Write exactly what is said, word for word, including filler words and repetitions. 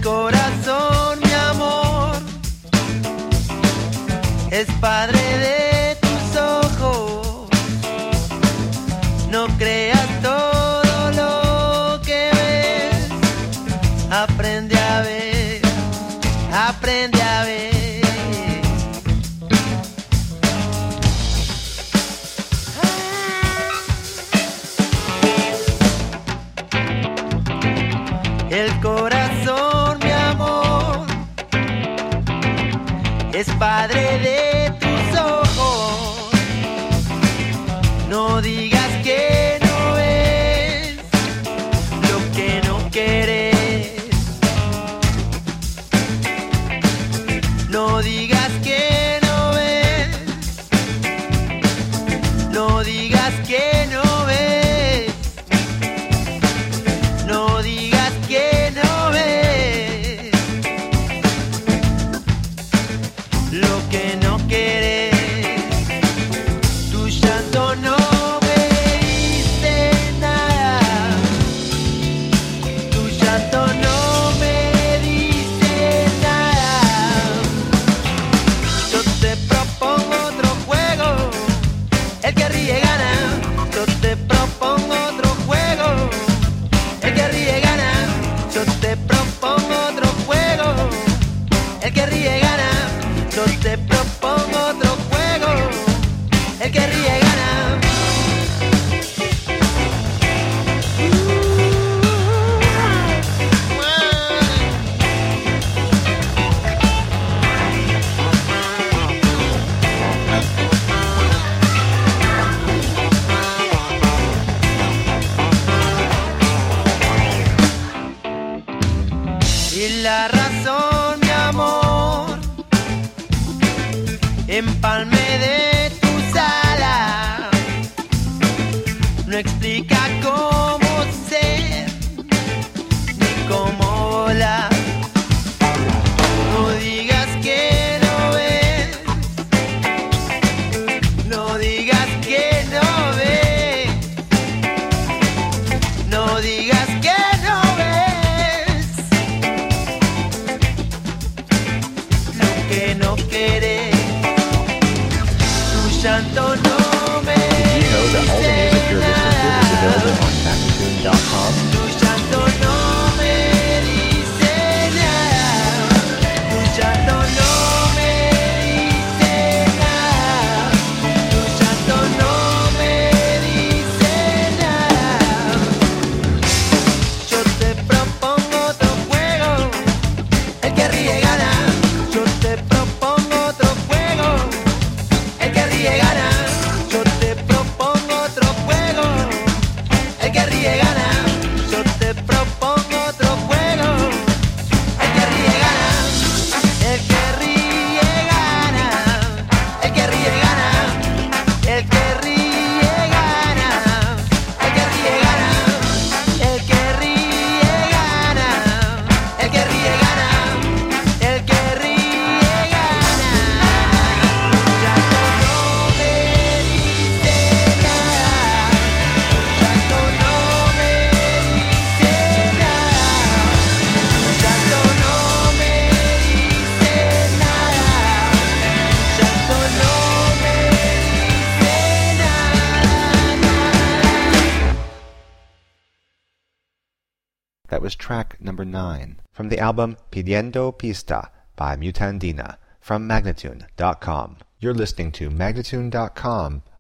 corazón, mi amor, es padre de tus ojos. No creas todo lo que ves. Aprende a ver, aprende a ver. El corazón, mi amor, es padre de tus ojos. No digas que no ves lo que no quieres. No digas que no ves. No digas que no ves. No digas que no ves lo que no quieres. Tu llanto no me dice nada. Tu llanto no me dice nada. Yo te propongo otro juego. El que ríe gana. Yo te propongo otro juego. El que ríe gana. Yo te propongo otro juego. El que ríe gana. Yo te propongo otro juego. El que ríe gana. Y la razón, mi amor, empalme de tus alas, no explica cómo ser ni cómo volar. No digas que no ves. No digas que no ves. No digas que no ves lo que no quieres. Tu llanto no me Did you know that all the music you're listening to is available on Magnatune dot com? Tu llanto no me dice nada. Tu llanto no me dice nada. Tu llanto no me dice nada. Yo te propongo otro juego. El que ríe gana. Yo te propongo otro juego. El que ríe gana. Yo te propongo otro juego. El que ríe gana. Yo te propongo otro juego. El que ríe gana. El que ríe gana. El que ríe gana. El que ríe gana. El que ríe gana. El que ríe gana. El que ríe gana. El que ríe gana. Ya no me dice nada. Ya no me dice nada. Ya no me dice nada. Ya no me dice nada. That was track number nine from the album Pidiendo Pista by Mutandina from Magnatune dot com. You're listening to Magnatune dot com